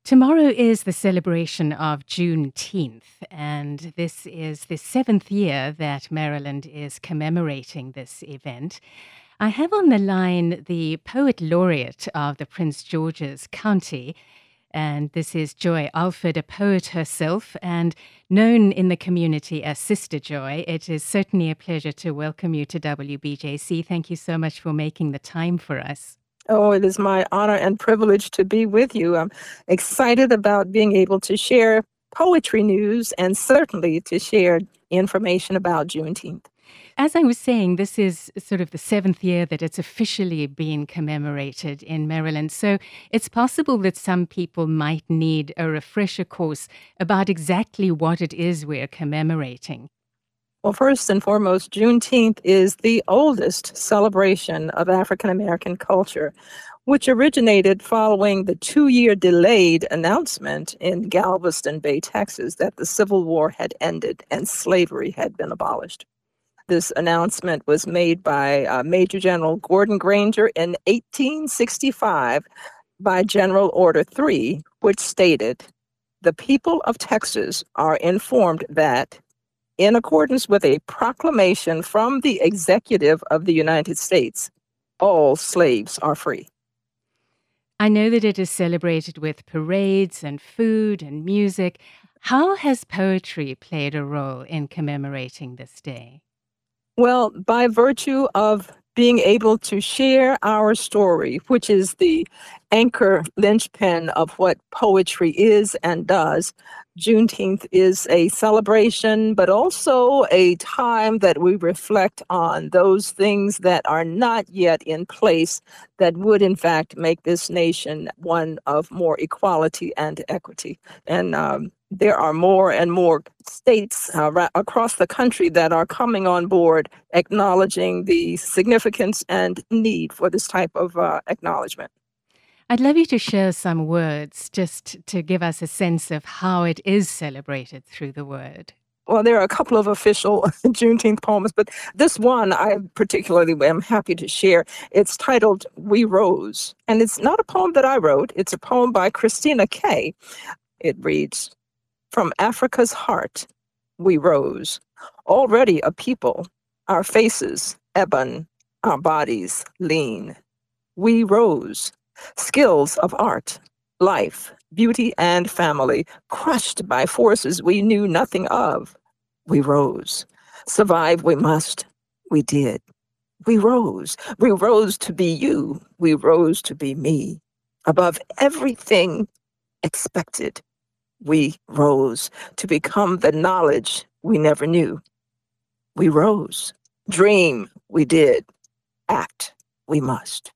Tomorrow is the celebration of Juneteenth, and this is the seventh year that Maryland is commemorating this event. I have on the line the poet laureate of the Prince George's County, and this is Joy Alford, a poet herself and known in the community as Sister Joy. It is certainly a pleasure to welcome you to WBJC. Thank you so much for making the time for us. Oh, it is my honor and privilege to be with you. I'm excited about being able to share poetry news and certainly to share information about Juneteenth. As I was saying, this is sort of the seventh year that it's officially been commemorated in Maryland. So it's possible that some people might need a refresher course about exactly what it is we're commemorating. Well, first and foremost, Juneteenth is the oldest celebration of African American culture, which originated following the 2-year delayed announcement in Galveston Bay, Texas, that the Civil War had ended and slavery had been abolished. This announcement was made by Major General Gordon Granger in 1865 by General Order 3, which stated, "The people of Texas are informed that, in accordance with a proclamation from the executive of the United States, all slaves are free." I know that it is celebrated with parades and food and music. How has poetry played a role in commemorating this day? Well, by virtue of being able to share our story, which is the anchor linchpin of what poetry is and does, Juneteenth is a celebration, but also a time that we reflect on those things that are not yet in place that would, in fact, make this nation one of more equality and equity. And there are more and more states across the country that are coming on board, acknowledging the significance and need for this type of acknowledgement. I'd love you to share some words just to give us a sense of how it is celebrated through the word. Well, there are a couple of official Juneteenth poems, but this one I particularly am happy to share. It's titled "We Rose," and it's not a poem that I wrote. It's a poem by Christina Kay. It reads, "From Africa's heart, we rose, already a people, our faces ebon, our bodies lean. We rose, skills of art, life, beauty, and family, crushed by forces we knew nothing of. We rose. Survive we must. We did. We rose. We rose to be you. We rose to be me. Above everything expected, we rose to become the knowledge we never knew. We rose. Dream we did. Act we must."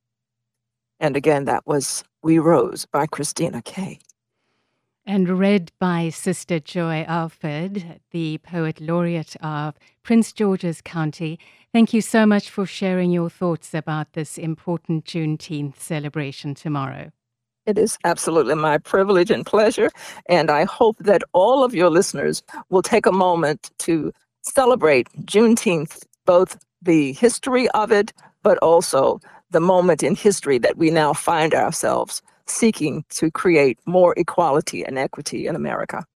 And again, that was "We Rose" by Christina Kay. And read by Sister Joy Alford, the poet laureate of Prince George's County. Thank you so much for sharing your thoughts about this important Juneteenth celebration tomorrow. It is absolutely my privilege and pleasure, and I hope that all of your listeners will take a moment to celebrate Juneteenth, both the history of it, but also the moment in history that we now find ourselves seeking to create more equality and equity in America.